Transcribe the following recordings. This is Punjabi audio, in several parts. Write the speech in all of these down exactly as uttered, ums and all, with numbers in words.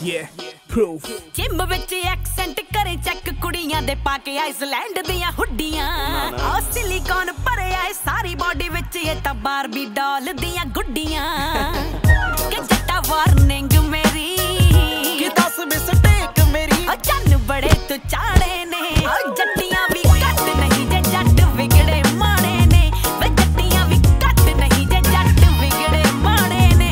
Yeah, proof. ਜਿਮ ਵਿੱਚ ਐਕਸੈਂਟ ਕਰੇ ਚੈੱਕ ਕੁੜੀਆਂ ਦੇ ਪਾ ਕੇ ਆਈਸਲੈਂਡ ਦੀਆਂ ਹੁੱਡੀਆਂ ਆ ਸਿਲੀਕਨ ਭਰਿਆ ਏ ਸਾਰੀ ਬਾਡੀ ਵਿੱਚ ਇਹ ਤਾਂ ਬਾਰਬੀ ਡਾਲ ਦੀਆਂ ਗੁੱਡੀਆਂ ਕਿ ਜੱਟਾ ਵਾਰਨਿੰਗ ਮੇਰੀ ਕਿ ਦੱਸ ਮਿਸਟੇਕ ਮੇਰੀ ਆ ਚੰਨ ਬੜੇ ਤੂੰ ਚਾੜੇ ਨੇ ਆ ਜੱਟੀਆਂ ਵੀ ਘੱਟ ਨਹੀਂ ਜੇ ਜੱਟ ਵਿਗੜੇ ਮਾਣੇ ਨੇ ਵੇ ਜੱਟੀਆਂ ਵੀ ਘੱਟ ਨਹੀਂ ਜੇ ਜੱਟ ਵਿਗੜੇ ਮਾਣੇ ਨੇ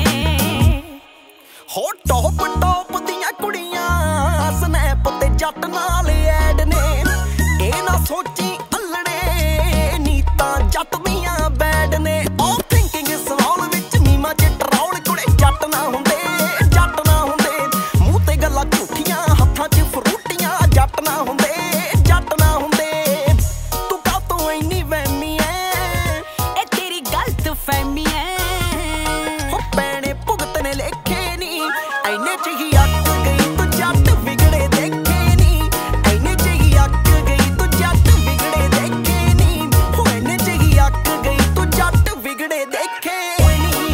ਹੋ ਟੌਪ ਟੌਪ ਦੀਆਂ ਕੁੜੀਆਂ ਸਨੈਪ ਤੇ ਜੱਟ ਨਾਲ ਐਡ ਨੇ ਇਹ ਨਾ ਸੋਚੀ ਅਲੜੇ ਨੀ ਤਾਂ ਜੱਟ ਦੀਆਂ ਬੈਡ ਨੇ ਆਲ ਥਿੰਕਿੰਗ ਇਸ ਵਾਲ ਵਿੱਚ ਨੀਮਾ ਚ ਟਰੌਲ ਕੁੜੇ ਜੱਟ ਨਾ ਹੁੰਦੇ ਜੱਟ ਨਾ ਹੁੰਦੇ ਮੂੰਹ ਤੇ ਗੱਲਾਂ ਝੂਠੀਆਂ ਹੱਥਾਂ 'ਚ ਫਰੂਟੀਆਂ ਜੱਟ ਨਾ ਹੁੰਦੇ ਜੱਟ ਨਾ ਹੁੰਦੇ ਤੂੰ ਕਾਹਤੋਂ ਇੰਨੀ ਵਹਿਮੀ ਐ ਇਹ ਤੇਰੀ ਗਲਤ ਫਹਿਮੀ ਐ ਹੋ ਪੈਣੇ ਭੁਗਤ ਨੇ ਲੇਖੇ ਨੀ ਐਨੇ ਚ ਹੀ ਅੱਕ ਗਈ ਤੂੰ ਜੱਟ ਵਿਗੜੇ ਦੇਖੇ ਨੀ ਐਨੇ ਚ ਹੀ ਅੱਕ ਗਈ ਤੂੰ ਜੱਟ ਵਿਗੜੇ ਦੇਖੇ ਨੀ ਹੋ ਐਨੇ ਚ ਹੀ ਅੱਕ ਗਈ ਤੂੰ ਜੱਟ ਵਿਗੜੇ ਦੇਖੇ ਨੀ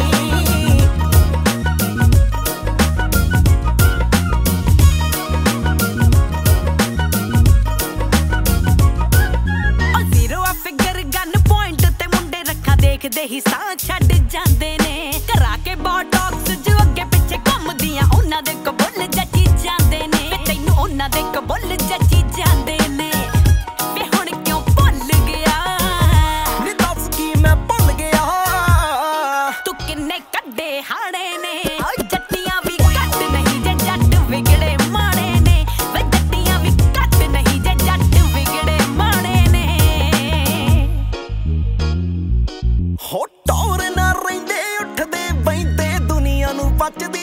ਆ ਜ਼ੀਰੋ ਆ ਫਿਗਰ ਗਨ ਪੁਆਇੰਟ ਤੇ ਮੁੰਡੇ ਰੱਖਾਂ ਦੇਖਦੇ ਹੀ ਸਾਹ ਛੱਡ ਜਾਂਦੇ ਨੇ ਕਰਾ ਕੇ ਬੋਟੌਕਸ ਜੋ ਅੱਗੇ ਪਿੱਛੇ ਘੁੰਮਦੀਆਂ ਉਹਨਾਂ ਦੇ ਕਬੁੱਲ ਜੱਜੀ ਜਾਂਦੇ ਨੇ ਵੇ ਤੈਨੂੰ ਉਹਨਾਂ ਦੇ ਕਬੁੱਲ ਜੱਜੀ ਜਾਂਦੇ ਨੇ ਵੇ ਹੁਣ ਕਿਉਂ ਭੁੱਲ ਗਿਆ ਨੀ ਦੱਸ ਕੀ ਮੈਂ ਭੁੱਲ ਗਿਆ ਤੂੰ ਕਿੰਨੇ ਕੱਢੇ ਹਾੜੇ ਨੇ ਆ ਜੱਟੀਆਂ ਵੀ ਘੱਟ ਨਹੀਂ ਜੇ ਜੱਟ ਵਿਗੜੇ ਮਾਣੇ ਨੇ ਵੇ ਜੱਟੀਆਂ ਵੀ ਘੱਟ ਨਹੀਂ ਜੇ ਜੱਟ ਵਿਗੜੇ ਮਾਣੇ ਨੇ ਹੋ ਟੌਰ ਨਾ ਰਹਿੰਦੇ ਉੱਠਦੇ ਬੈਂਦੇ ਦੁਨੀਆ ਨੂੰ ਬਚਦੀ